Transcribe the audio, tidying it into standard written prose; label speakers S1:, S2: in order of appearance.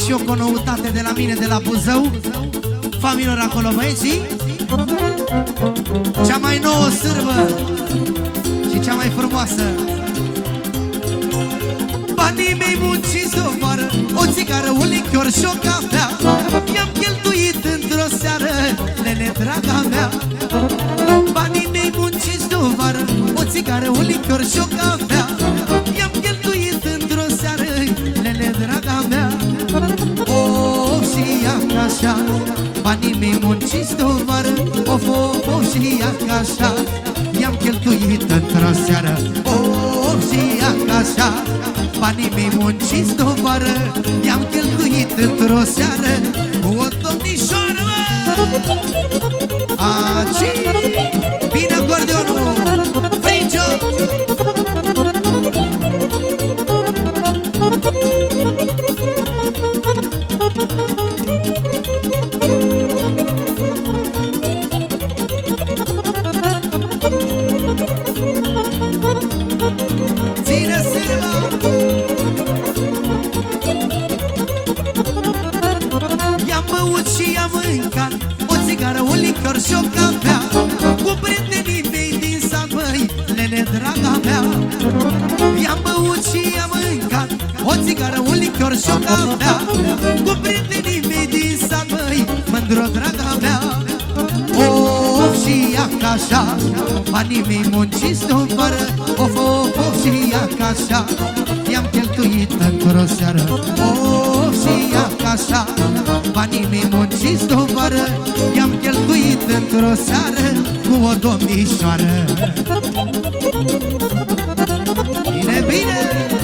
S1: și eu cu o noutate de la mine, de la Buzău. Familiilor acolo, băieții. Cea mai nouă sârbă și cea mai frumoasă. Banii mei munciți o vară, o țigară, un lichior și o cafea. I-am cheltuit într-o seară, nene, draga mea. Banii mei munciți o vară, o țigară, un lichior și o cafea. I-am cheltuit într-o seară, nene, draga mea. Of, și ia ca așa, banii mei munciți o vară, of, și ia ca așa. I-am cheltuit într-o seară, of, și ia ca așa. Banii mei munciți de-o vară, i-am cheltuit într-o seară cu o domnișoară, mă! Aci, bine acordeonul, Fricio! Ține sârba! I-am băut și i-am mâncat o țigară, un lichior și o cafea cu prietenii mei din sat, băi, nene, draga mea. I-am băut și i-am mâncat o țigară, un lichior și o cafea cu prietenii mei din sat, băi, mândro, draga mea. Of, și ia ca așa, banii mei munciți de-o vară, of, și ia ca așa. I-am cheltuit într-o seară, of, și ia ca așa. Banii mei munciți de-o vară, i-am cheltuit într-o seară cu o domnișoară. Bine, bine!